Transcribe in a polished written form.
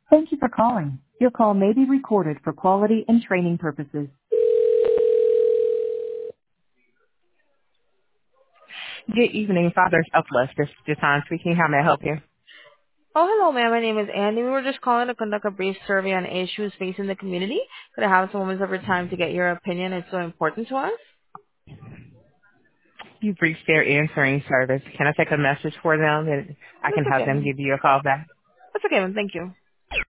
Thank you for calling. Your call may be recorded for quality and training purposes. Good evening, Father's Uplift. This is John speaking. How may I help you? Oh, hello, ma'am. My name is Andy. We were just calling to conduct a brief survey on issues facing the community. Could I have some moments of your time to get your opinion? It's so important to us. You've reached their answering service. Can I take a message for them and I That's can have okay, them ma'am. give you a call back? That's okay, ma'am. Thank you.